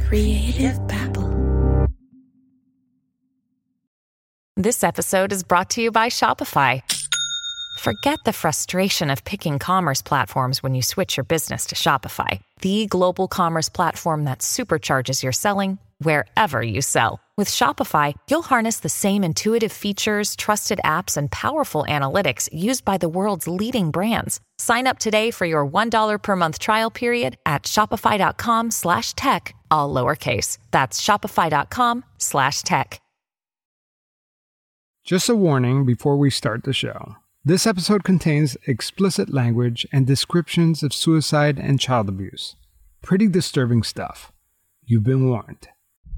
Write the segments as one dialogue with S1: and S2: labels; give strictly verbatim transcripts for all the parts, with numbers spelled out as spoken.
S1: Creative Babble.
S2: This episode is brought to you by Shopify. Forget the frustration of picking commerce platforms when you switch your business to Shopify, the global commerce platform that supercharges your selling wherever you sell. With Shopify, you'll harness the same intuitive features, trusted apps, and powerful analytics used by the world's leading brands. Sign up today for your one dollar per month trial period at shopify.com slash tech, all lowercase. That's shopify.com slash tech.
S3: Just a warning before we start the show. This episode contains explicit language and descriptions of suicide and child abuse. Pretty disturbing stuff. You've been warned.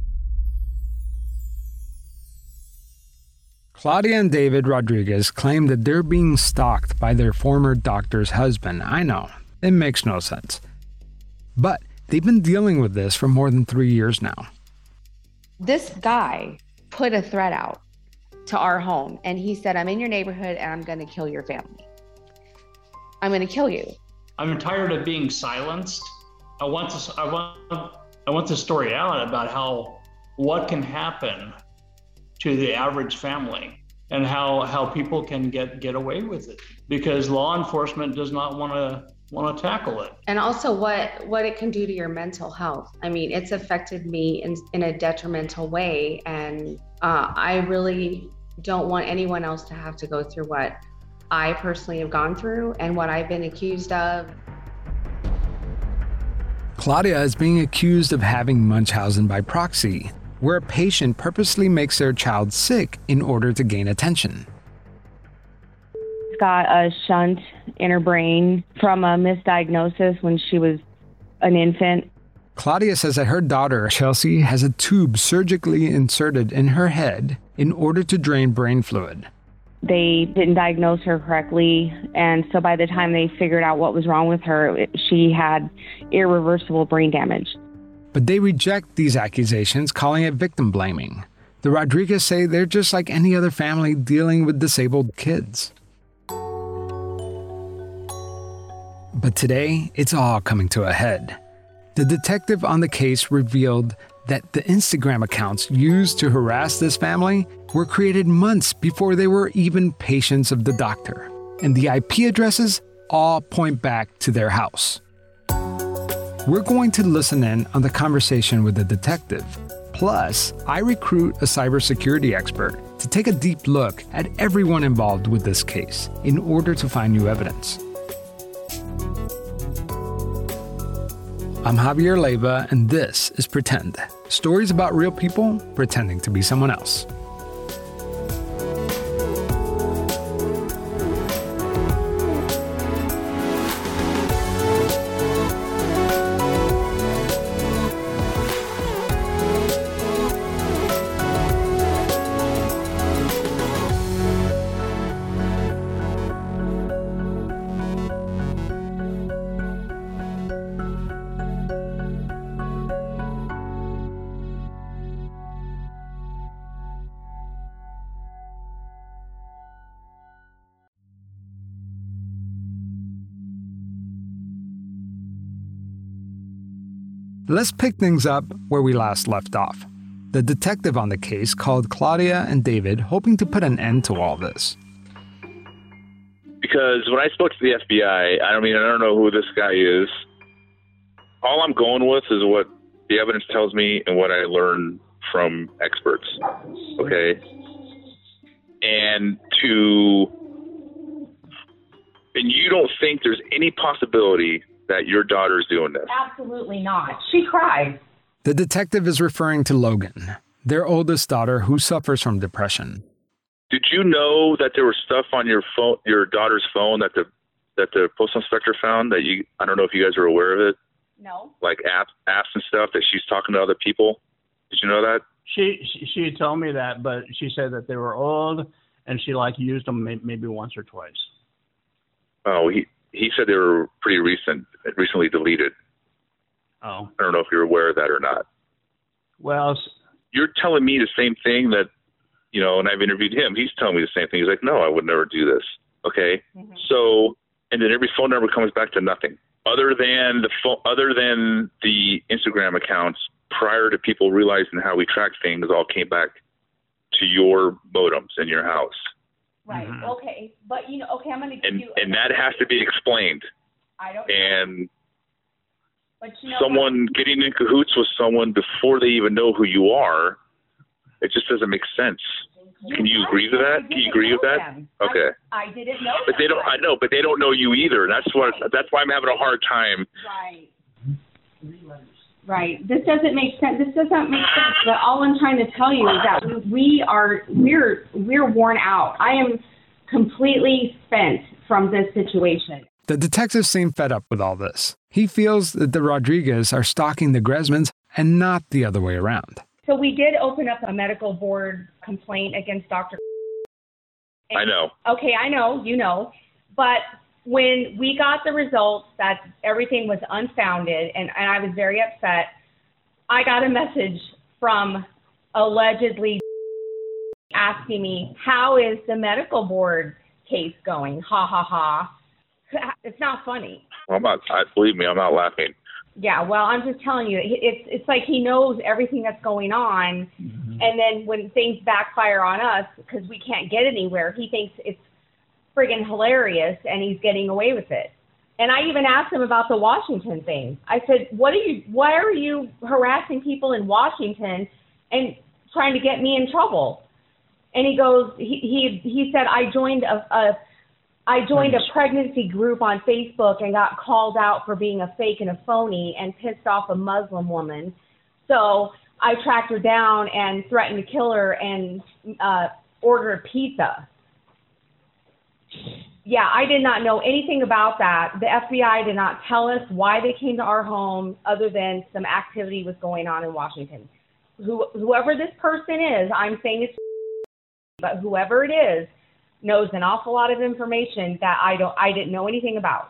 S3: Claudia and David Rodriguez claim that they're being stalked by their former doctor's husband. I know, it makes no sense. But they've been dealing with this for more than three years now.
S4: This guy put a threat out to our home, and he said, I'm in your neighborhood and I'm going to kill your family. I'm going to kill you.
S5: I'm tired of being silenced. I want to, I want, I want the story out about how, what can happen to the average family and how, how people can get, get away with it because law enforcement does not want to, want to tackle it.
S4: And also what, what it can do to your mental health. I mean, it's affected me in, in a detrimental way. And uh, I really don't want anyone else to have to go through what I personally have gone through and what I've been accused of.
S3: Claudia is being accused of having Munchausen by proxy, where a patient purposely makes their child sick in order to gain attention.
S6: She's got a shunt in her brain from a misdiagnosis when she was an infant.
S3: Claudia says that her daughter, Chelsea, has a tube surgically inserted in her head in order to drain brain fluid.
S6: They didn't diagnose her correctly, and so by the time they figured out what was wrong with her, it, she had irreversible brain damage.
S3: But they reject these accusations, calling it victim blaming. The Rodriguez say they're just like any other family dealing with disabled kids. But today, it's all coming to a head. The detective on the case revealed that the Instagram accounts used to harass this family were created months before they were even patients of the doctor. And the I P addresses all point back to their house. We're going to listen in on the conversation with the detective. Plus, I recruit a cybersecurity expert to take a deep look at everyone involved with this case in order to find new evidence. I'm Javier Leiva, and this is Pretend. Stories about real people pretending to be someone else. Let's pick things up where we last left off. The detective on the case called Claudia and David, hoping to put an end to all this.
S7: Because when I spoke to the F B I, I don't mean, I don't know who this guy is. All I'm going with is what the evidence tells me and what I learned from experts. Okay? And to, and you don't think there's any possibility that your daughter's doing this?
S8: Absolutely not. She cried.
S3: The detective is referring to Logan, their oldest daughter who suffers from depression.
S7: Did you know that there was stuff on your phone, your daughter's phone, that the that the postal inspector found? That you, I don't know if you guys are aware of it.
S8: No.
S7: Like apps, apps and stuff that she's talking to other people. Did you know that?
S5: She, she she told me that, but she said that they were old and she like used them may, maybe once or twice.
S7: Oh, he he said they were pretty recent, recently deleted.
S5: Oh.
S7: I don't know if you're aware of that or not.
S5: Well,
S7: you're telling me the same thing that, you know, and I've interviewed him. He's telling me the same thing. He's like, no, I would never do this. Okay. Mm-hmm. So, and then every phone number comes back to nothing other than the phone, other than the Instagram accounts prior to people realizing how we track things, all came back to your modems in your house.
S8: Right.
S5: Mhm.
S8: Okay. But, you know, okay, I'm going to give
S7: And
S8: you.
S7: and that has to be explained.
S8: I don't.
S7: And
S8: But you know
S7: someone
S8: what?
S7: getting in cahoots with someone before they even know who you are, it just doesn't make sense. Can you agree to that?
S8: I
S7: Can you
S8: didn't
S7: agree
S8: know
S7: with that?
S8: them.
S7: Okay.
S8: I, I didn't know.
S7: But they
S8: them.
S7: don't. I know, but they don't know you either. That's what. That's why I'm having a hard time.
S8: Right. Right. This doesn't make sense. This doesn't make sense. But all I'm trying to tell you is that we, we are we're we're worn out. I am completely spent from this situation.
S3: The detectives seem fed up with all this. He feels that the Rodriguez are stalking the Gresmans and not the other way around.
S8: So we did open up a medical board complaint against Doctor
S7: I know.
S8: Okay, I know, you know. But when we got the results that everything was unfounded and, and I was very upset, I got a message from allegedly asking me, how is the medical board case going? Ha, ha, ha. It's not funny.
S7: Well, I'm not. I, believe me, I'm not laughing.
S8: Yeah, well, I'm just telling you, it's it's like he knows everything that's going on, mm-hmm. and then when things backfire on us because we can't get anywhere, he thinks it's friggin' hilarious, and he's getting away with it. And I even asked him about the Washington thing. I said, "What are you? Why are you harassing people in Washington and trying to get me in trouble?" And he goes, he he he said, "I joined a." a I joined a pregnancy group on Facebook and got called out for being a fake and a phony and pissed off a Muslim woman. So I tracked her down and threatened to kill her and uh, ordered pizza. Yeah, I did not know anything about that. The F B I did not tell us why they came to our home other than some activity was going on in Washington. Who, whoever this person is, I'm saying it's but whoever it is, knows an awful lot of information that I don't, I didn't know anything about.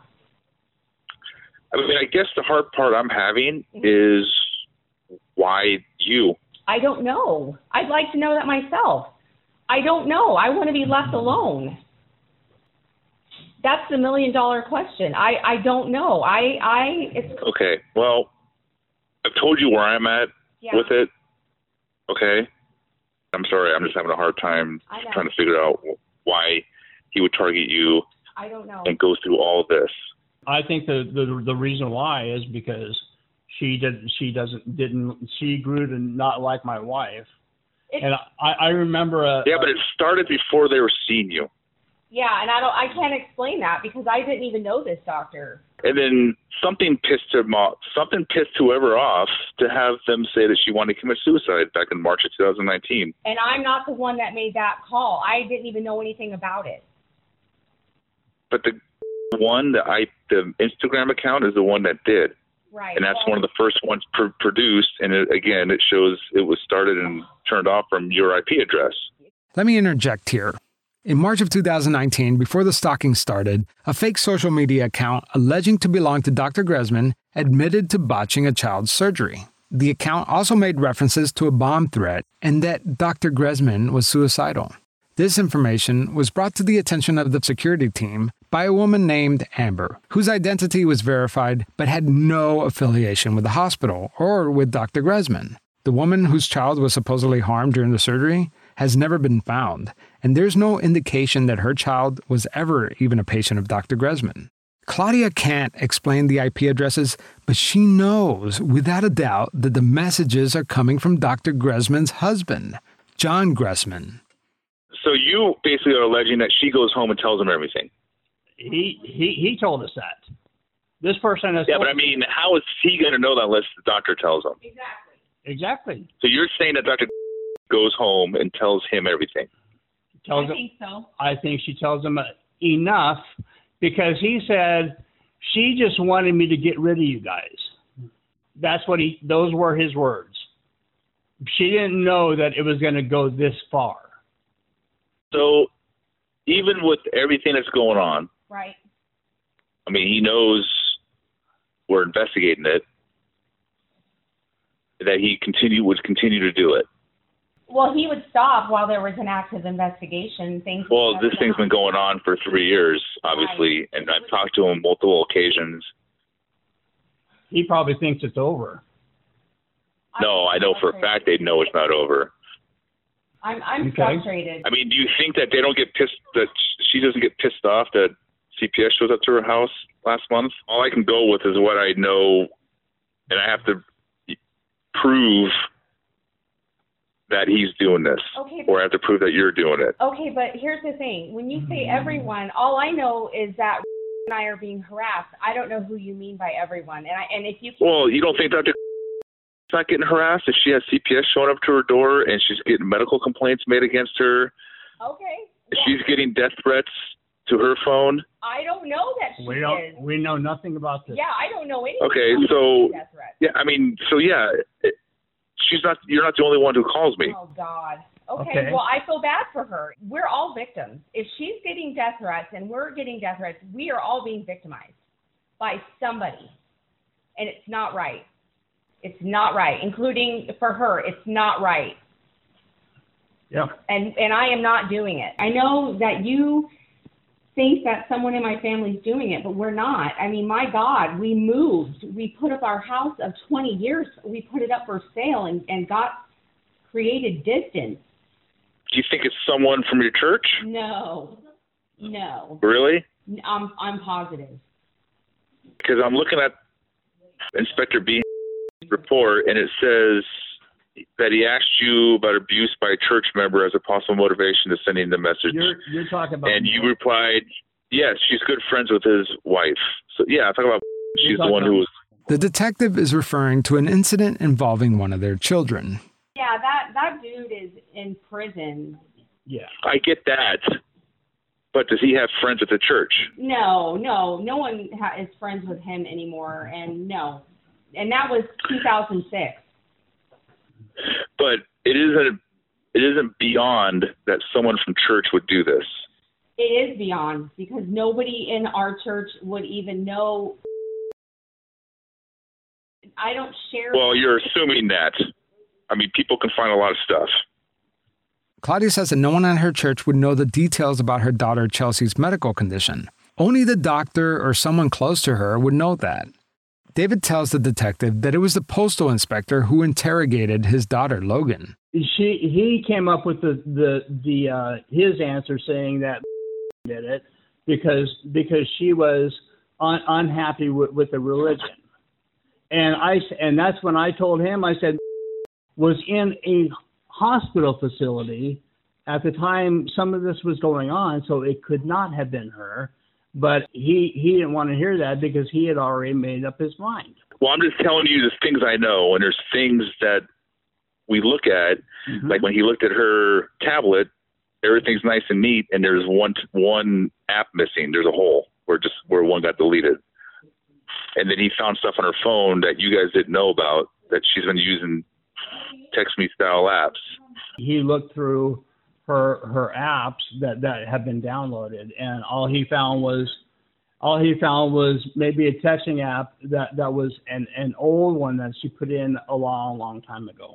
S7: I mean, I guess the hard part I'm having is why you?
S8: I don't know. I'd like to know that myself. I don't know. I want to be left alone. That's the million dollar question. I, I don't know. I, I, it's.
S7: Okay. Well, I've told you where I'm at
S8: yeah.
S7: with it. Okay. I'm sorry. I'm just having a hard time trying to figure out why he would target you.
S8: I don't know.
S7: And go through all this.
S5: I think the, the the reason why is because she did she doesn't didn't she grew to not like my wife, it's, and I I remember a
S7: yeah, but it started before they were seeing you.
S8: Yeah, and I don't I can't explain that because I didn't even know this doctor.
S7: And then something pissed him off. Something pissed whoever off to have them say that she wanted to commit suicide back in March of two thousand nineteen.
S8: And I'm not the one that made that call. I didn't even know anything about it.
S7: But the one, the I, the Instagram account is the one that did.
S8: Right.
S7: And that's
S8: well,
S7: one of the first ones pr- produced. And it, again, it shows it was started and turned off from your I P address.
S3: Let me interject here. In March of two thousand nineteen, before the stalking started, a fake social media account alleging to belong to Doctor Gresman admitted to botching a child's surgery. The account also made references to a bomb threat and that Doctor Gresman was suicidal. This information was brought to the attention of the security team by a woman named Amber, whose identity was verified but had no affiliation with the hospital or with Doctor Gresman. The woman whose child was supposedly harmed during the surgery has never been found, and there's no indication that her child was ever even a patient of Doctor Gresman. Claudia can't explain the I P addresses, but she knows without a doubt that the messages are coming from Doctor Gresman's husband, John Gresman.
S7: So you basically are alleging that she goes home and tells him everything.
S5: He he he told us that. This person has.
S7: Yeah, but I mean, how is he going to know that unless the doctor tells him?
S8: Exactly.
S5: Exactly.
S7: So you're saying that Doctor goes home and tells him everything?
S5: Tells
S8: I
S5: him,
S8: think so.
S5: I think she tells him enough because he said she just wanted me to get rid of you guys. That's what he. Those were his words. She didn't know that it was going to go this far.
S7: So even with everything that's going on,
S8: right?
S7: I mean, he knows we're investigating it. That he continue would continue to do it.
S8: Well, he would stop while there was an active investigation. Things.
S7: Well, this thing's been going on for three years, obviously, right. And I've talked to him multiple occasions.
S5: He probably thinks it's over.
S7: No, I know for a fact they know it's not over.
S8: I'm I'm
S9: Okay.
S8: frustrated.
S7: I mean, do you think that they don't get pissed, that she doesn't get pissed off that C P S shows up to her house last month? All I can go with is what I know, and I have to prove that he's doing this,
S8: Okay,
S7: or I have to prove that you're doing it.
S8: Okay, but here's the thing. When you say everyone, all I know is that and I are being harassed. I don't know who you mean by everyone. And I and if you
S7: Well, you don't think Doctor not getting harassed if she has C P S showing up to her door and she's getting medical complaints made against her?
S8: Okay.
S7: If she's getting death threats to her phone?
S8: I don't know that she
S9: We don't.
S8: is.
S9: We know nothing about this.
S8: Yeah, I don't know anything.
S7: Okay,
S8: about
S7: so
S8: death threats.
S7: yeah, I mean, so yeah, it, she's not. You're not the only one who calls me.
S8: Oh God. Okay,
S9: Okay.
S8: well, I feel bad for her. We're all victims. If she's getting death threats and we're getting death threats, we are all being victimized by somebody. And it's not right. It's not right, including for her. It's not right.
S9: Yeah.
S8: And and I am not doing it. I know that you think that someone in my family is doing it, but we're not. I mean, my God, we moved. We put up our house of twenty years. We put it up for sale and, and got created distance.
S7: Do you think it's someone from your church?
S8: No, no.
S7: Really?
S8: I'm I'm positive.
S7: Because I'm looking at Inspector B's report, and it says that he asked you about abuse by a church member as a possible motivation to sending the message.
S9: You're you're talking about.
S7: And you replied, yes, she's good friends with his wife. So, yeah, I'm talking about she's the one who was.
S3: The detective is referring to an incident involving one of their children.
S8: Yeah, that, that dude is in prison.
S9: Yeah.
S7: I get that. But does he have friends at the church?
S8: No, no. No one ha- is friends with him anymore. And no. And that was two thousand six.
S7: But it isn't it isn't beyond that someone from church would do this.
S8: It is beyond, because nobody in our church would even know. I don't share.
S7: Well, you're assuming that. I mean, people can find a lot of stuff.
S3: Claudia says that no one at her church would know the details about her daughter Chelsea's medical condition. Only the doctor or someone close to her would know that. David tells the detective that it was the postal inspector who interrogated his daughter, Logan.
S9: She he came up with the the the uh, his answer saying that did it because because she was un, unhappy with, with the religion, and I and that's when I told him, I said, was in a hospital facility at the time some of this was going on, so it could not have been her. But he, he didn't want to hear that because he had already made up his mind.
S7: Well, I'm just telling you the things I know, and there's things that we look at, mm-hmm. like when he looked at her tablet, everything's nice and neat, and there's one one app missing. There's a hole where just where one got deleted. And then he found stuff on her phone that you guys didn't know about that she's been using text me style apps.
S9: He looked through her her apps that, that have been downloaded, and all he found was all he found was maybe a texting app that, that was an, an old one that she put in a long, long time ago.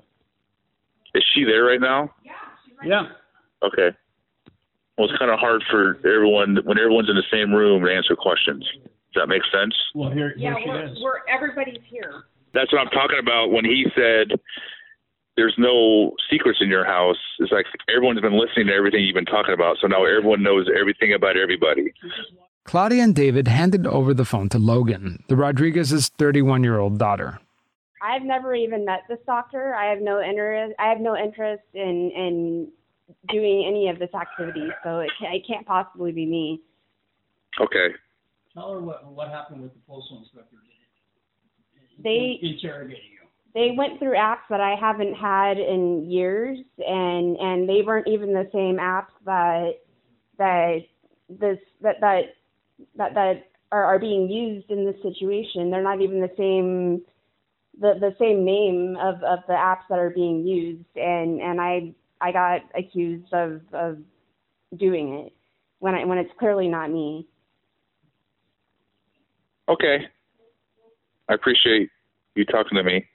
S7: Is she there right now?
S8: Yeah, she's right
S9: Yeah.
S8: there.
S7: Okay. Well, it's kind of hard for everyone when everyone's in the same room to answer questions. Does that make sense?
S9: Well, here,
S8: Yeah,
S9: here she
S8: we're,
S9: is.
S8: we're everybody's here.
S7: That's what I'm talking about when he said there's no secrets in your house. It's like everyone's been listening to everything you've been talking about, so now everyone knows everything about everybody.
S3: Claudia and David handed over the phone to Logan, the Rodriguez's thirty-one-year-old daughter.
S10: I've never even met this doctor. I have no interest. I have no interest in in doing any of this activity, so it can't, it can't possibly be me.
S7: Okay.
S9: Tell her what what happened with the postal inspector.
S10: They
S9: interrogating you.
S10: They went through apps that I haven't had in years, and, and they weren't even the same apps that that this that that that, that are, are being used in this situation. They're not even the same the, the same name of, of the apps that are being used, and, and I I got accused of, of doing it when I when it's clearly not me.
S7: Okay. I appreciate you talking to me.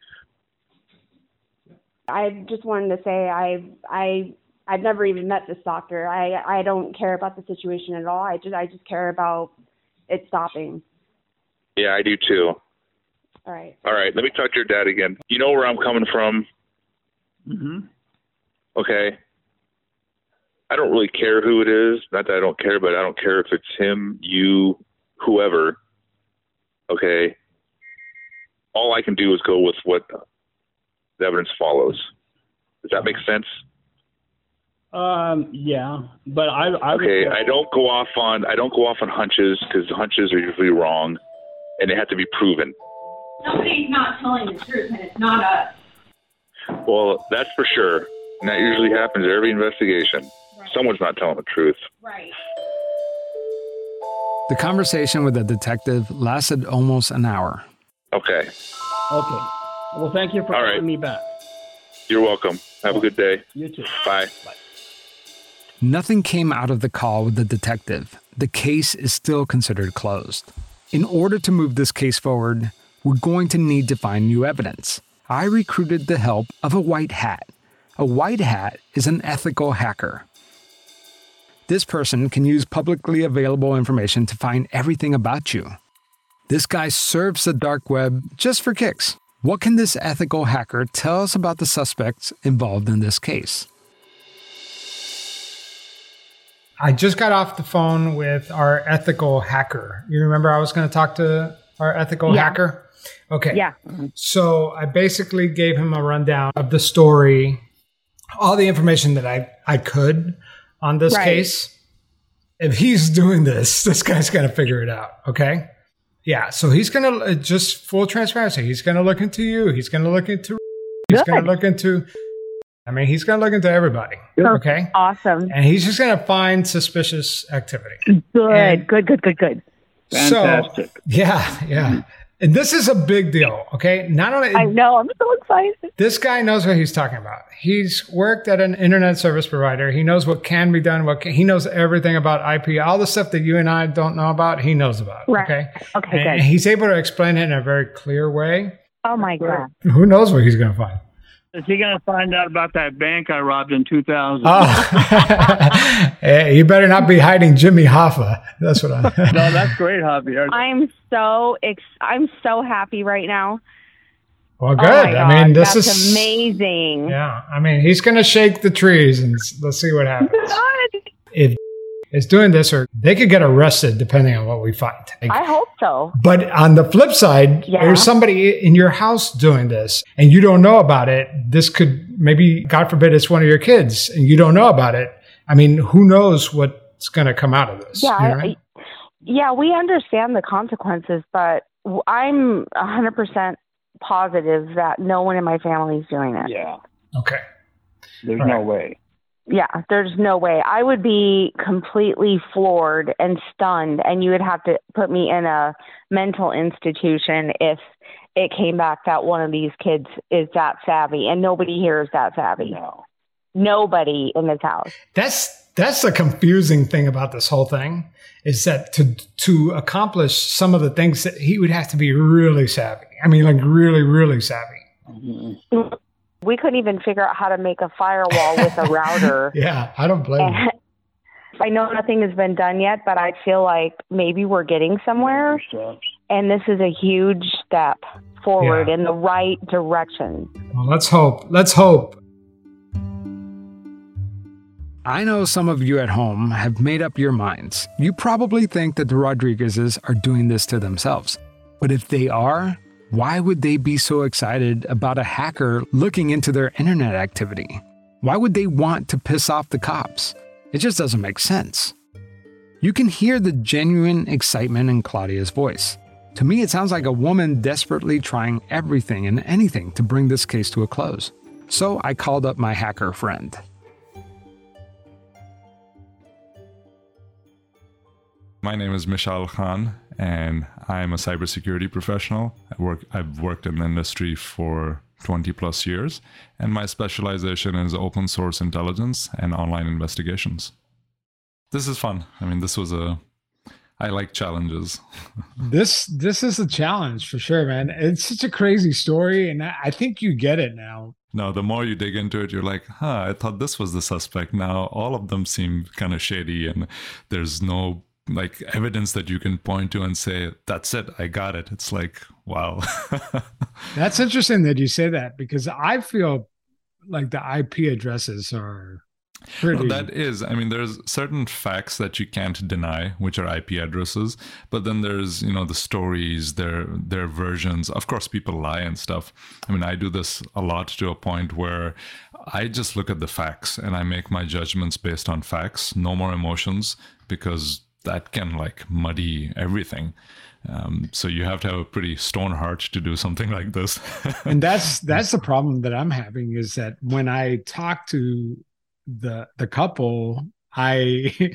S10: I just wanted to say I I I've never even met this doctor. I I don't care about the situation at all. I just I just care about it stopping.
S7: Yeah, I do too.
S6: All right.
S7: All right, let me talk to your dad again. You know where I'm coming from?
S9: Mm-hmm.
S7: Okay. I don't really care who it is. Not that I don't care, but I don't care if it's him, you, whoever. Okay. All I can do is go with what the evidence follows. Does that make sense?
S9: Um, yeah, but I, I
S7: okay.
S9: would,
S7: I don't go off on I don't go off on hunches because hunches are usually wrong, and they have to be proven.
S8: Somebody's not telling the truth, and it's not us.
S7: Well, that's for sure. And that usually happens at every investigation.
S8: Right.
S7: Someone's not telling the truth.
S8: Right.
S3: The conversation with the detective lasted almost an hour.
S7: Okay.
S9: Okay. Well, thank you for
S7: All
S9: calling
S7: right.
S9: me back.
S7: You're welcome. Have a good day.
S9: You too.
S7: Bye.
S9: Bye.
S3: Nothing came out of the call with the detective. The case is still considered closed. In order to move this case forward, we're going to need to find new evidence. I recruited the help of a white hat. A white hat is an ethical hacker. This person can use publicly available information to find everything about you. This guy surfs the dark web just for kicks. What can this ethical hacker tell us about the suspects involved in this case?
S11: I just got off the phone with our ethical hacker. You remember I was going to talk to our ethical
S6: Yeah.
S11: hacker? Okay.
S6: Yeah.
S11: So I basically gave him a rundown of the story, all the information that I, I could on this
S6: Right.
S11: case. If he's doing this, this guy's got to figure it out. Okay. Yeah. So he's going to, just full transparency, he's going to look into you. He's going to look into, he's going to look into, I mean, he's going to look into everybody. Okay.
S6: Awesome.
S11: And he's just going to find suspicious activity.
S6: Good,
S11: And-
S6: good, good, good, good.
S9: Fantastic.
S11: So, yeah, yeah. And this is a big deal, okay? Not only
S6: I know, I'm so excited.
S11: this guy knows what he's talking about. He's worked at an internet service provider. He knows what can be done. What can, he knows everything about I P, all the stuff that you and I don't know about. He knows about.
S6: Right.
S11: Okay.
S6: Okay,
S11: and
S6: good.
S11: he's able to explain it in a very clear way.
S6: Oh my God.
S11: Who knows what he's going to find?
S9: Is he going to find out about that bank I robbed in two thousand?
S11: Oh, hey, you better not be hiding Jimmy Hoffa. That's what I.
S9: No, that's great, Javier.
S6: I'm so ex- I'm so happy right now.
S11: Well, good.
S6: Oh my
S11: I mean,
S6: God,
S11: this
S6: that's
S11: is
S6: amazing.
S11: Yeah, I mean, he's going to shake the trees, and s- let's see what happens.
S6: Good.
S11: If is doing this, or they could get arrested depending on what we find. Like,
S6: I hope so.
S11: but on the flip side,
S6: Yeah.
S11: there's somebody in your house doing this, and you don't know about it. This could maybe, God forbid, it's one of your kids, and you don't know about it. I mean, who knows what's going to come out of this?
S6: Yeah,
S11: you know
S6: I,
S11: right?
S6: yeah, we understand the consequences, but w- I'm one hundred percent positive that no one in my family is doing it.
S9: Yeah,
S11: Okay.
S9: there's
S11: All
S9: no
S11: right.
S9: way.
S6: Yeah, there's no way. I would be completely floored and stunned, and you would have to put me in a mental institution if it came back that one of these kids is that savvy, and nobody here is that savvy.
S9: No.
S6: Nobody in this house.
S11: That's that's the confusing thing about this whole thing is that to to accomplish some of the things that he would have to be really savvy. I mean, like really, really savvy.
S9: Mm-hmm.
S6: We couldn't even figure out how to make a firewall with a router.
S11: Yeah, I don't blame you.
S6: And I know nothing has been done yet, but I feel like maybe we're getting somewhere. And this is a huge step forward
S11: Yeah.
S6: in the right direction.
S11: Well, let's hope. Let's hope.
S3: I know some of you at home have made up your minds. You probably think that the Rodriguezes are doing this to themselves. But if they are, why would they be so excited about a hacker looking into their internet activity? Why would they want to piss off the cops? It just doesn't make sense. You can hear the genuine excitement in Claudia's voice. To me, it sounds like a woman desperately trying everything and anything to bring this case to a close. So I called up my hacker friend.
S12: My name is Mishal Khan, and I'm a cybersecurity professional. I work, I've worked in the industry for twenty plus years, and my specialization is open source intelligence and online investigations. This is fun. I mean, this was a, I like challenges.
S11: This this is a challenge for sure, man. It's such a crazy story, and I I think you get it now.
S12: No, the more you dig into it, you're like, huh, I thought this was the suspect. Now all of them seem kind of shady, and there's no like evidence that you can point to and say, that's it, I got it. It's like, wow.
S11: That's interesting that you say that, because I feel like the I P addresses are pretty.
S12: No, that is, I mean, there's certain facts that you can't deny, which are I P addresses, but then there's, you know, the stories, their their versions. Of course, people lie and stuff. I mean, I do this a lot to a point where I just look at the facts and I make my judgments based on facts, no more emotions, because that can like muddy everything. Um, so you have to have a pretty stone heart to do something like this.
S11: And that's that's the problem that I'm having, is that when I talk to the the couple, I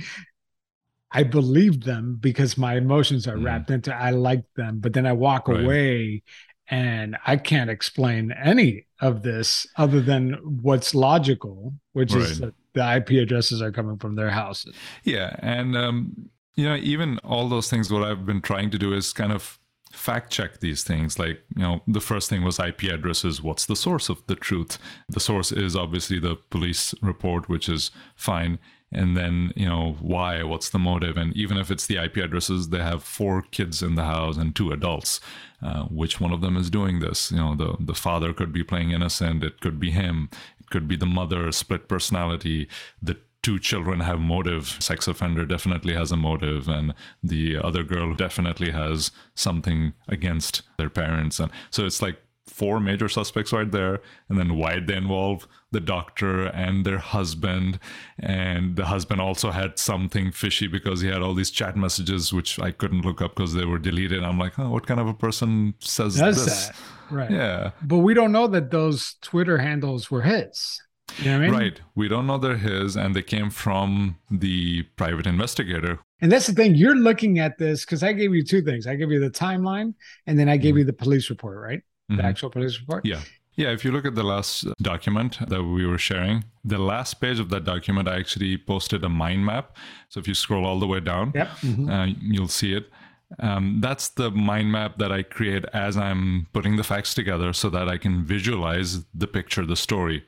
S11: I believe them because my emotions are wrapped mm. into I like them, but then I walk right. away and I can't explain any of this other than what's logical, which right. is that the I P addresses are coming from their houses.
S12: Yeah, and um you know, even all those things, what I've been trying to do is kind of fact check these things. Like, you know, the first thing was I P addresses. What's the source of the truth? The source is obviously the police report, which is fine. And then, you know, why? What's the motive? And even if it's the I P addresses, they have four kids in the house and two adults. Uh, which one of them is doing this? You know, the, the father could be playing innocent. It could be him. It could be the mother, split personality. The two children have motive. Sex offender definitely has a motive, and the other girl definitely has something against their parents. And so it's like four major suspects right there. And then why'd they involve the doctor and their husband? And the husband also had something fishy because he had all these chat messages, which I couldn't look up because they were deleted. I'm like, oh, what kind of a person says
S11: Does
S12: this?
S11: That? Right.
S12: Yeah.
S11: But we don't know that those Twitter handles were his. You know what I mean?
S12: Right. We don't know they're his, and they came from the private investigator.
S11: And that's the thing. You're looking at this because I gave you two things. I gave you the timeline, and then I gave mm-hmm. you the police report, right? The mm-hmm. actual police report.
S12: Yeah. Yeah. If you look at the last document that we were sharing, the last page of that document, I actually posted a mind map. So if you scroll all the way down,
S11: yep. mm-hmm.
S12: uh, you'll see it. Um, that's the mind map that I create as I'm putting the facts together so that I can visualize the picture, the story.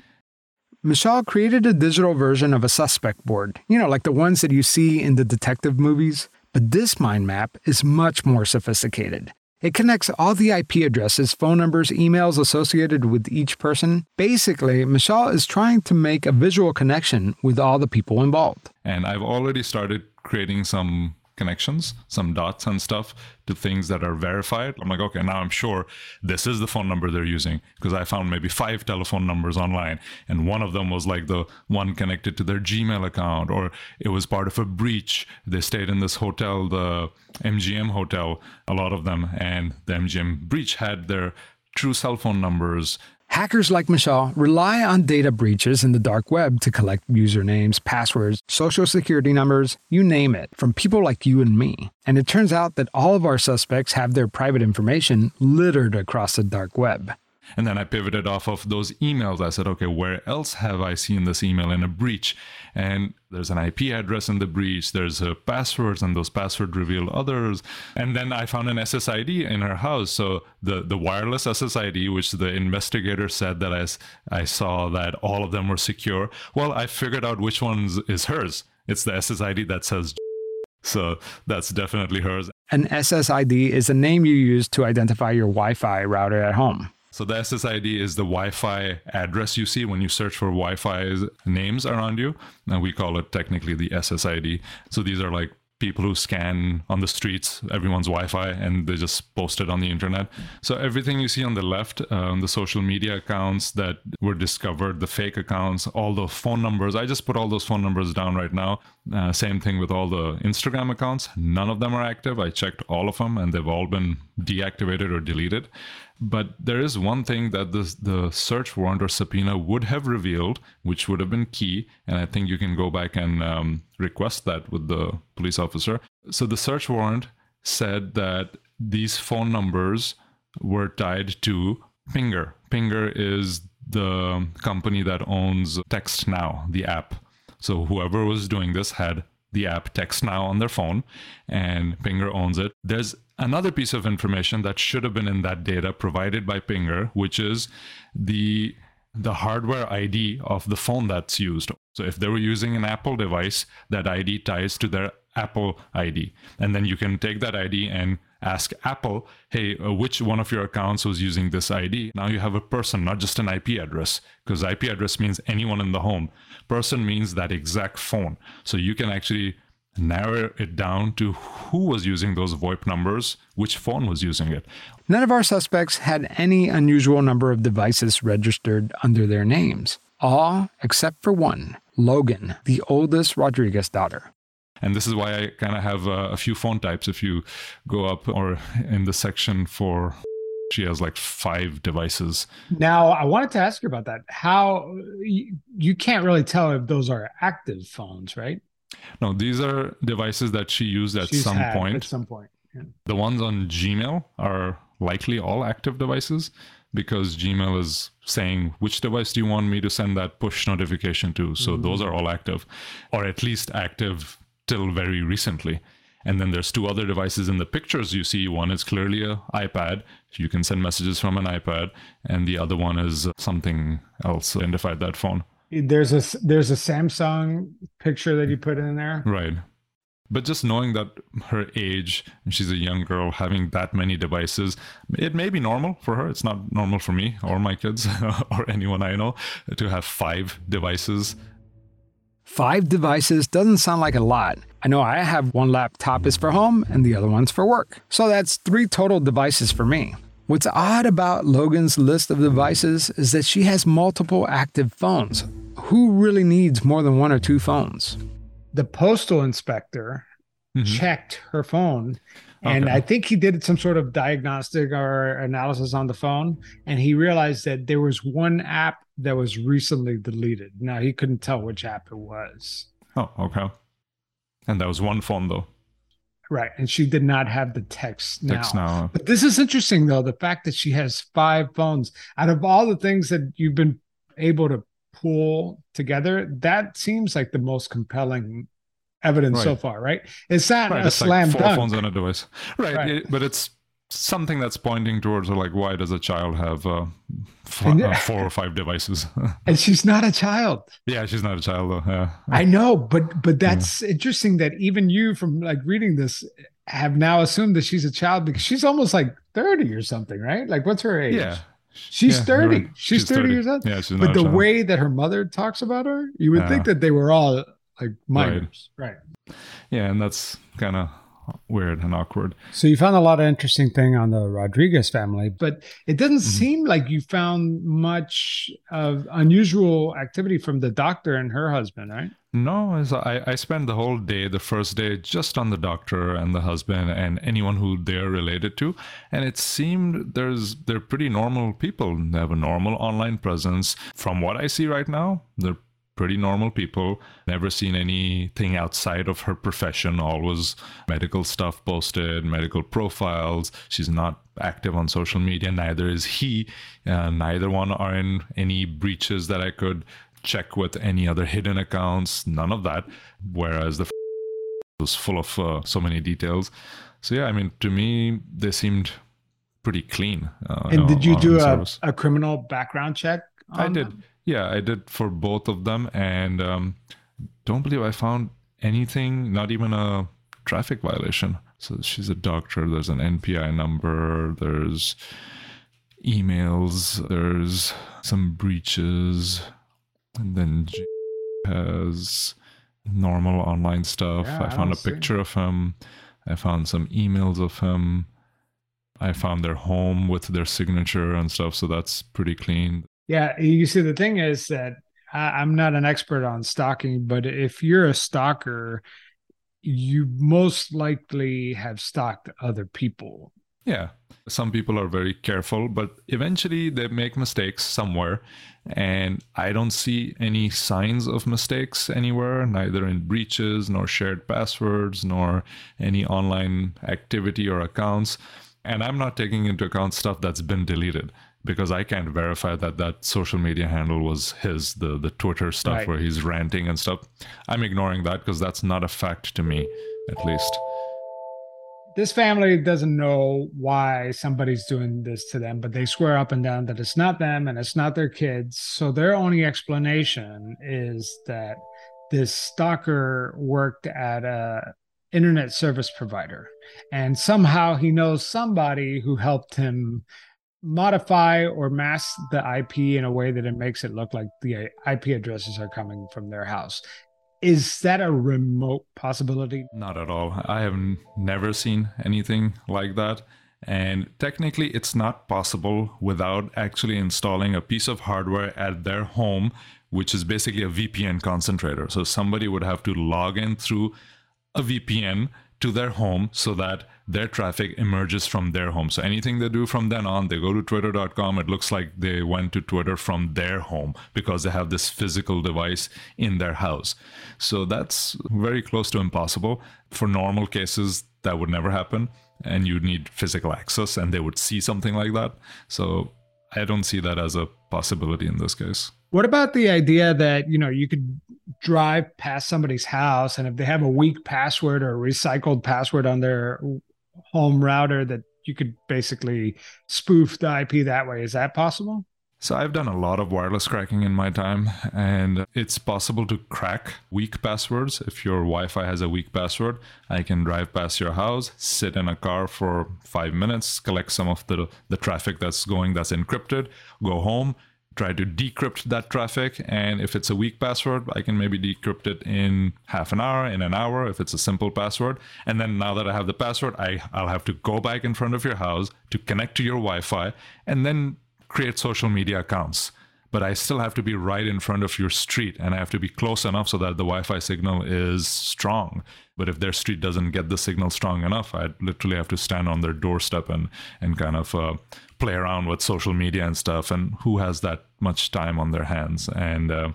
S3: Michal created a digital version of a suspect board, you know, like the ones that you see in the detective movies. But this mind map is much more sophisticated. It connects all the I P addresses, phone numbers, emails associated with each person. Basically, Michal is trying to make a visual connection with all the people involved.
S12: And I've already started creating some connections, some dots and stuff to things that are verified. I'm like, okay, now I'm sure this is the phone number they're using, because I found maybe five telephone numbers online, and one of them was like the one connected to their Gmail account, or it was part of a breach. They stayed in this hotel, the M G M hotel, a lot of them, and the M G M breach had their true cell phone numbers.
S3: Hackers like Michal rely on data breaches in the dark web to collect usernames, passwords, social security numbers, you name it, from people like you and me. And it turns out that all of our suspects have their private information littered across the dark web.
S12: And then I pivoted off of those emails. I said, okay, where else have I seen this email in a breach? And there's an I P address in the breach. There's uh, passwords, and those passwords reveal others. And then I found an S S I D in her house. So the, the wireless S S I D, which the investigator said that I, I saw that all of them were secure. Well, I figured out which one is hers. It's the S S I D that says so that's definitely hers.
S3: An S S I D is a name you use to identify your Wi-Fi router at home.
S12: So the S S I D is the Wi-Fi address you see when you search for Wi-Fi names around you. And we call it technically the S S I D. So these are like people who scan on the streets everyone's Wi-Fi, and they just post it on the internet. So everything you see on the left, uh, the social media accounts that were discovered, the fake accounts, all the phone numbers, I just put all those phone numbers down right now. Uh, same thing with all the Instagram accounts. None of them are active. I checked all of them, and they've all been deactivated or deleted. But there is one thing that the, the search warrant or subpoena would have revealed, which would have been key. And I think you can go back and um, request that with the police officer. So the search warrant said that these phone numbers were tied to Pinger. Pinger is the company that owns TextNow, the app. So whoever was doing this had the app TextNow on their phone, and Pinger owns it. There's another piece of information that should have been in that data provided by Pinger, which is the the hardware I D of the phone that's used. So if they were using an Apple device, that I D ties to their Apple I D. And then you can take that I D and ask Apple, hey, uh, which one of your accounts was using this I D? Now you have a person, not just an I P address, because I P address means anyone in the home. Person means that exact phone. So you can actually narrow it down to who was using those VoIP numbers, which phone was using it.
S3: None of our suspects had any unusual number of devices registered under their names. All except for one, Logan, the oldest Rodriguez daughter.
S12: And this is why I kind of have a, a few phone types. If you go up or in the section for, she has like five devices.
S11: Now, I wanted to ask you about that. How, you, you can't really tell if those are active phones, right?
S12: No, these are devices that she used at
S11: She's
S12: some
S11: had
S12: point.
S11: At some point. Yeah.
S12: The ones on Gmail are likely all active devices because Gmail is saying, which device do you want me to send that push notification to? So mm-hmm. those are all active, or at least active till very recently. And then there's two other devices in the pictures you see. One is clearly an iPad. You can send messages from an iPad. And the other one is something else identified that phone.
S11: There's a, there's a Samsung picture that you put in there.
S12: Right. But just knowing that her age, and she's a young girl, having that many devices, it may be normal for her. It's not normal for me or my kids or anyone I know to have five devices.
S3: Five devices doesn't sound like a lot. I know I have one laptop is for home and the other one's for work. So that's three total devices for me. What's odd about Logan's list of devices is that she has multiple active phones. Who really needs more than one or two phones?
S11: The postal inspector mm-hmm. checked her phone, and okay. I think he did some sort of diagnostic or analysis on the phone, and he realized that there was one app that was recently deleted. Now, he couldn't tell which app it was.
S12: Oh, okay. And that was one phone, though.
S11: Right, and she did not have the text now.
S12: Text now.
S11: But this is interesting, though, the fact that she has five phones. Out of all the things that you've been able to pull together, that seems like the most compelling evidence right. so far, right? It's not right. a
S12: it's
S11: slam
S12: like four
S11: dunk.
S12: phones on a device. Right,
S11: right.
S12: It, but it's something that's pointing towards like, why does a child have uh, f-
S11: and,
S12: uh, four or five devices?
S11: And she's not a child.
S12: Yeah, she's not a child though. Yeah.
S11: I know, but but that's yeah. interesting that even you from like reading this have now assumed that she's a child because she's almost like thirty or something, right? Like what's her age?
S12: Yeah.
S11: She's
S12: yeah,
S11: thirty.
S12: Right.
S11: She's, she's thirty, thirty years old.
S12: Yeah, she's
S11: but
S12: not
S11: the
S12: a child.
S11: way that her mother talks about her, you would
S12: yeah.
S11: think that they were all like minors. Right. right.
S12: Yeah, and that's kind of weird and awkward.
S11: So you found a lot of interesting thing on the Rodriguez family, but it doesn't
S12: mm-hmm.
S11: seem like you found much of unusual activity from the doctor and her husband, right?
S12: No, I, I spent the whole day, the first day, just on the doctor and the husband and anyone who they're related to. And it seemed there's they're pretty normal people. They have a normal online presence. From what I see right now, they're pretty normal people. Never seen anything outside of her profession. Always medical stuff posted, medical profiles. She's not active on social media. Neither is he. Uh, neither one are in any breaches that I could check with any other hidden accounts. None of that. Whereas the f- was full of uh, so many details. So yeah, I mean, to me, they seemed pretty clean. Uh,
S11: and did you do a,
S12: service.
S11: a criminal background check?
S12: I did.
S11: Them?
S12: Yeah, I did for both of them, and um, don't believe I found anything, not even a traffic violation. So she's a doctor. There's an N P I number. There's emails. There's some breaches, and then G has normal online stuff.
S11: Yeah,
S12: I found
S11: I
S12: a
S11: see.
S12: picture of him. I found some emails of him. I found their home with their signature and stuff. So that's pretty clean.
S11: Yeah, you see, the thing is that I, I'm not an expert on stalking, but if you're a stalker, you most likely have stalked other people.
S12: Yeah, some people are very careful, but eventually they make mistakes somewhere. And I don't see any signs of mistakes anywhere, neither in breaches, nor shared passwords, nor any online activity or accounts. And I'm not taking into account stuff that's been deleted, because I can't verify that that social media handle was his, the, the Twitter stuff
S11: Right.
S12: where he's ranting and stuff. I'm ignoring that because that's not a fact to me, at least.
S11: This family doesn't know why somebody's doing this to them, but they swear up and down that it's not them and it's not their kids. So their only explanation is that this stalker worked at a
S3: internet service provider. And somehow he knows somebody who helped him modify or mask the I P in a way that it makes it look like the I P addresses are coming from their house. Is that a remote possibility?
S12: Not at all. I have n- never seen anything like that. And technically, it's not possible without actually installing a piece of hardware at their home, which is basically a V P N concentrator. So somebody would have to log in through a V P N to their home so that their traffic emerges from their home. So anything they do from then on, they go to twitter dot com, it looks like they went to Twitter from their home because they have this physical device in their house. So that's very close to impossible. For normal cases, that would never happen, and you'd need physical access, and they would see something like that. So I don't see that as a possibility in this case.
S3: What about the idea that, you know, you could drive past somebody's house, and if they have a weak password or a recycled password on their home router, that you could basically spoof the I P that way? Is that possible?
S12: So I've done a lot of wireless cracking in my time, and it's possible to crack weak passwords. If your Wi-Fi has a weak password, I can drive past your house, sit in a car for five minutes, collect some of the, the traffic that's going that's encrypted, go home, try to decrypt that traffic, and if it's a weak password, I can maybe decrypt it in half an hour, in an hour, if it's a simple password. And then now that I have the password, I, I'll have to go back in front of your house to connect to your Wi-Fi, and then create social media accounts. But I still have to be right in front of your street, and I have to be close enough so that the Wi-Fi signal is strong. But if their street doesn't get the signal strong enough, I literally have to stand on their doorstep and, and kind of uh, play around with social media and stuff. And who has that much time on their hands? And uh,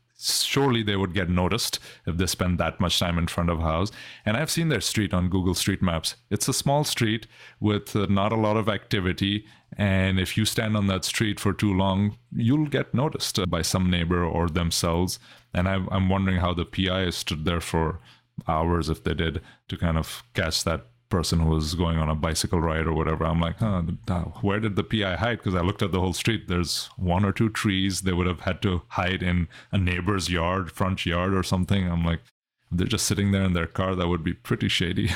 S12: surely they would get noticed if they spend that much time in front of a house. And I've seen their street on Google Street Maps. It's a small street with uh, not a lot of activity. And if you stand on that street for too long, you'll get noticed by some neighbor or themselves. And I'm, I'm wondering how the P I stood there for hours, if they did, to kind of catch that person who was going on a bicycle ride or whatever. I'm like, huh, where did the P I hide? Because I looked at the whole street. There's one or two trees. They would have had to hide in a neighbor's yard, front yard or something. I'm like, they're just sitting there in their car. That would be pretty shady.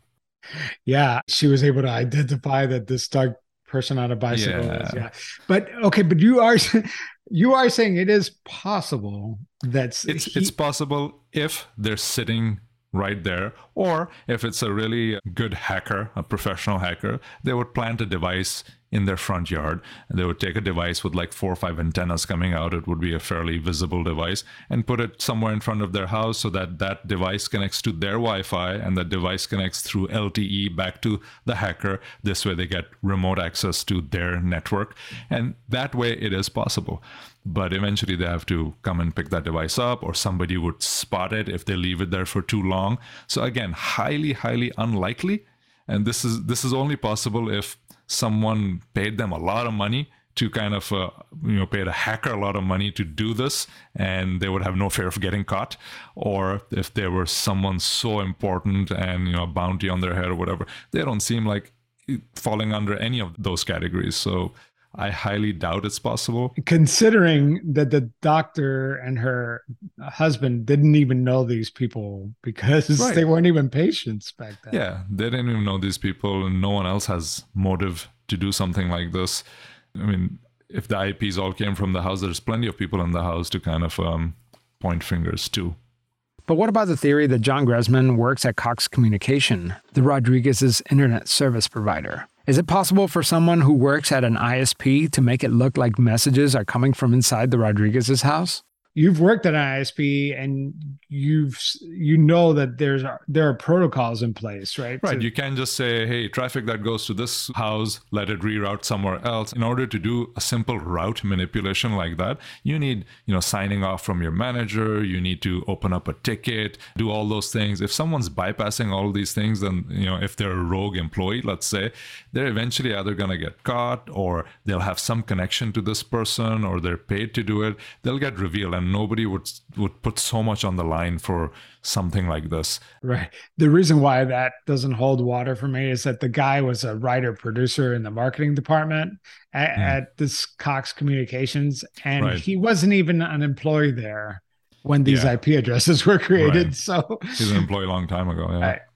S3: Yeah, she was able to identify that this dark person on a bicycle
S12: Yeah.
S3: is, yeah. But okay, but you are you are saying it is possible that's
S12: it's
S3: he-
S12: it's possible if they're sitting right there, or if it's a really good hacker, a professional hacker, they would plant a device in their front yard. And they would take a device with like four or five antennas coming out. It would be a fairly visible device, and put it somewhere in front of their house so that that device connects to their Wi-Fi, and that device connects through L T E back to the hacker. This way they get remote access to their network. And that way it is possible. But eventually they have to come and pick that device up, or somebody would spot it if they leave it there for too long. So again, highly, highly unlikely. And this is this is only possible if someone paid them a lot of money to kind of, uh, you know, paid a hacker a lot of money to do this, and they would have no fear of getting caught. Or if there were someone so important and, you know, a bounty on their head or whatever, they don't seem like falling under any of those categories. So I highly doubt it's possible.
S3: Considering that the doctor and her husband didn't even know these people because
S12: Right.
S3: they weren't even patients back then.
S12: Yeah, they didn't even know these people, and no one else has motive to do something like this. I mean, if the I Ps all came from the house, there's plenty of people in the house to kind of um, point fingers to.
S3: But what about the theory that John Gressman works at Cox Communication, the Rodriguez's internet service provider? Is it possible for someone who works at an I S P to make it look like messages are coming from inside the Rodriguez's house? You've worked at an I S P, and you've you know that there's there are protocols in place, right?
S12: Right.
S3: To-
S12: You can't just say, hey, traffic that goes to this house, let it reroute somewhere else. In order to do a simple route manipulation like that, you need, you know, signing off from your manager. You need to open up a ticket, do all those things. If someone's bypassing all these things, then, you know, if they're a rogue employee, let's say, they're eventually either going to get caught, or they'll have some connection to this person, or they're paid to do it. They'll get revealed, and nobody would would put so much on the line for something like this.
S3: Right. The reason why that doesn't hold water for me is that the guy was a writer producer in the marketing department at,
S12: Mm.
S3: at this Cox Communications, and
S12: Right.
S3: he wasn't even an employee there when these
S12: Yeah.
S3: I P addresses were created.
S12: Right.
S3: So
S12: He's an employee a long time ago. Yeah.
S3: Right.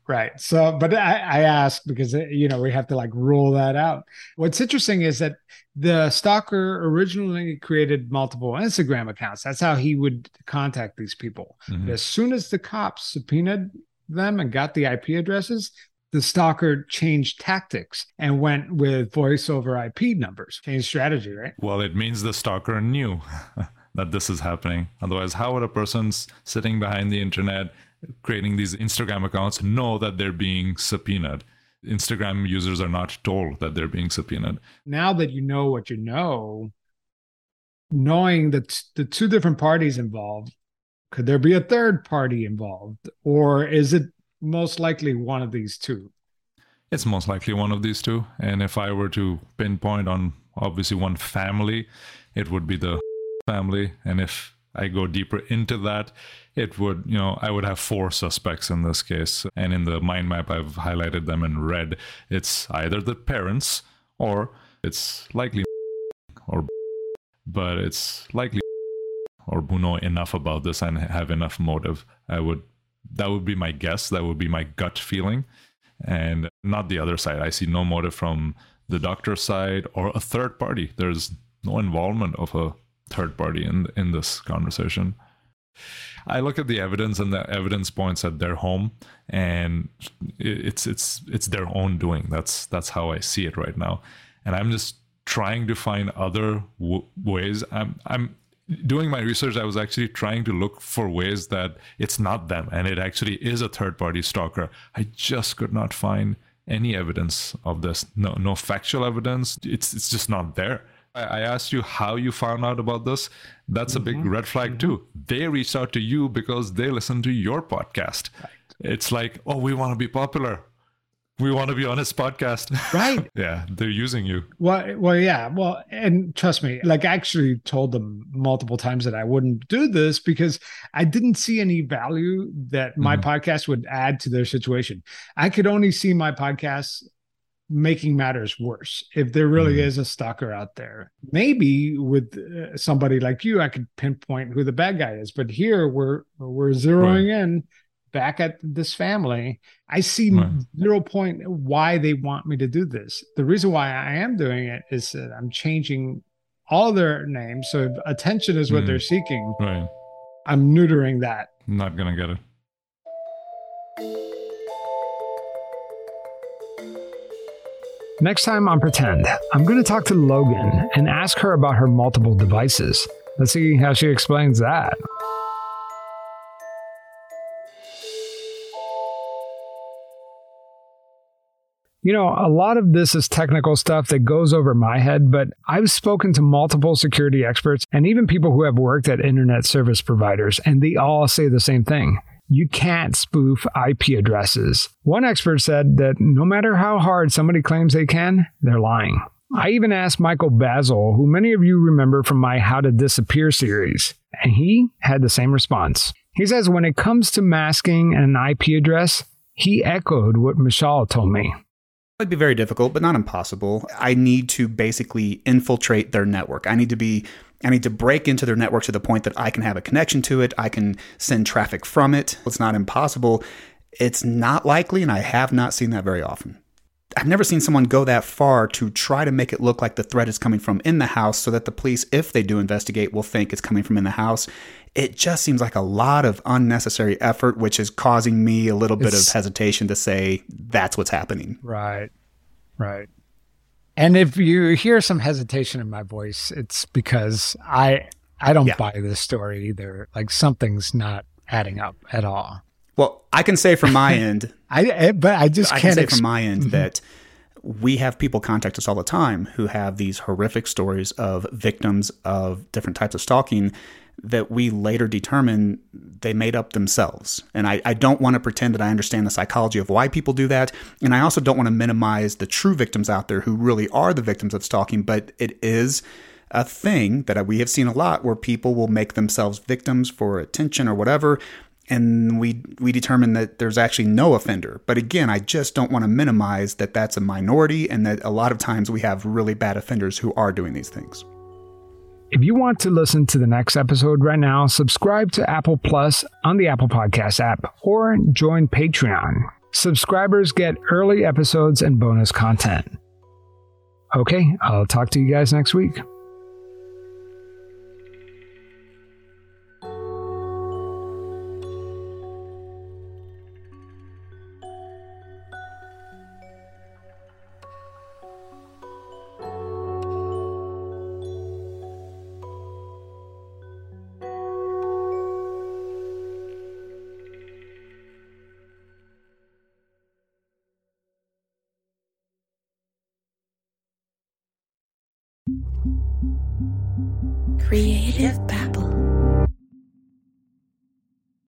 S11: right. So, but I, I ask because, you know, we have to like rule that out. What's interesting is that the stalker originally created multiple Instagram accounts. That's how he would contact these people.
S12: Mm-hmm.
S11: But as soon as the cops subpoenaed them and got the I P addresses, the stalker changed tactics and went with voice over I P numbers, changed strategy, right?
S12: Well, it means the stalker knew that this is happening. Otherwise, how would a person sitting behind the internet creating these Instagram accounts know that they're being subpoenaed? Instagram users are not told that they're being subpoenaed.
S11: Now that you know what you know, knowing that the two different parties involved, could there be a third party involved? Or is it most likely one of these two?
S12: It's most likely one of these two. And if I were to pinpoint on obviously one family, it would be the family. And if I go deeper into that, it would, you know, I would have four suspects in this case. And in the mind map, I've highlighted them in red. It's either the parents or it's likely or, but it's likely or who know enough about this and have enough motive. I would, that would be my guess. That would be my gut feeling. And not the other side. I see no motive from the doctor's side or a third party. There's no involvement of a third party in in this conversation. I look at the evidence, and the evidence points at their home, and it's it's it's their own doing. That's that's how I see it right now. And I'm just trying to find other w- ways. I'm I'm doing my research. I was actually trying to look for ways that it's not them, and it actually is a third party stalker. I just could not find any evidence of this. No no factual evidence. It's it's just not there. I asked you how you found out about this. That's a big mm-hmm. red flag too. They reached out to you because they listened to your podcast. Right. It's like, oh, we want to be popular. We want to be on his podcast.
S11: Right.
S12: Yeah, they're using you.
S11: Well, well, yeah. Well, and trust me, like I actually told them multiple times that I wouldn't do this because I didn't see any value that my mm-hmm. podcast would add to their situation. I could only see my podcast making matters worse if there really mm. is a stalker out there. Maybe with uh, somebody like you, I could pinpoint who the bad guy is. But here we're we're zeroing right. in back at this family. I see right. zero point why they want me to do this. The reason why I am doing it is that I'm changing all their names. So if attention is what mm. they're seeking,
S12: right.
S11: I'm neutering that.
S12: Not gonna get it.
S3: Next time on Pretend, I'm going to talk to Logan and ask her about her multiple devices. Let's see how she explains that. You know, a lot of this is technical stuff that goes over my head, but I've spoken to multiple security experts and even people who have worked at internet service providers, and they all say the same thing. You can't spoof I P addresses. One expert said that no matter how hard somebody claims they can, they're lying. I even asked Michael Basil, who many of you remember from my How to Disappear series, and he had the same response. He says when it comes to masking an I P address, he echoed what Michal told me.
S13: It'd be very difficult, but not impossible. I need to basically infiltrate their network. I need to be I need to break into their network to the point that I can have a connection to it. I can send traffic from it. It's not impossible. It's not likely, and I have not seen that very often. I've never seen someone go that far to try to make it look like the threat is coming from in the house so that the police, if they do investigate, will think it's coming from in the house. It just seems like a lot of unnecessary effort, which is causing me a little bit it's, of hesitation to say that's what's happening.
S11: Right, right. And if you hear some hesitation in my voice, it's because I I don't yeah. buy this story either. Like something's not adding up at all.
S13: Well, I can say from my end,
S11: I but I just
S13: I
S11: can't
S13: can say
S11: ex-
S13: from my end mm-hmm. that we have people contact us all the time who have these horrific stories of victims of different types of stalking that we later determine they made up themselves. And I, I don't want to pretend that I understand the psychology of why people do that. And I also don't want to minimize the true victims out there who really are the victims of stalking, but it is a thing that we have seen a lot where people will make themselves victims for attention or whatever. And we we determine that there's actually no offender. But again, I just don't want to minimize that that's a minority and that a lot of times we have really bad offenders who are doing these things.
S3: If you want to listen to the next episode right now, subscribe to Apple Plus on the Apple Podcast app or join Patreon. Subscribers get early episodes and bonus content. Okay, I'll talk to you guys next week.
S1: Creative Babble.